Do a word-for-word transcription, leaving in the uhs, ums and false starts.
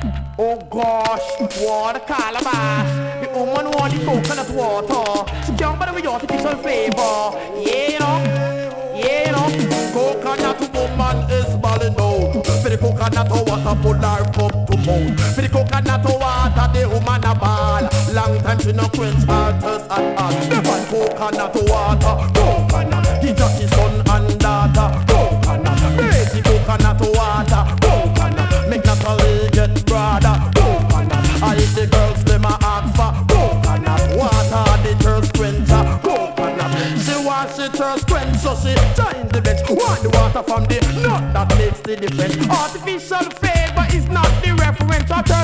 Oh gosh, water calabash. The woman want the coconut water. She can't bother with your artificial flavor. Yeah, you know, yeah, you know. Coconut woman is balling out. For the coconut water full her cup to mouth. For the coconut water the woman a ball. Long time she no quench her thirst at all. Never coconut water, coconut. He just his son and daughter, coconut. Crazy coconut water, coconut. Make Natalie get brother, coconut. I hit the girls them a ask for coconut water. The thirst quencher, coconut. She wants she thirst quench, so she join the bench. Want the water from the nut that makes the difference. Artificial flavor is not the reference.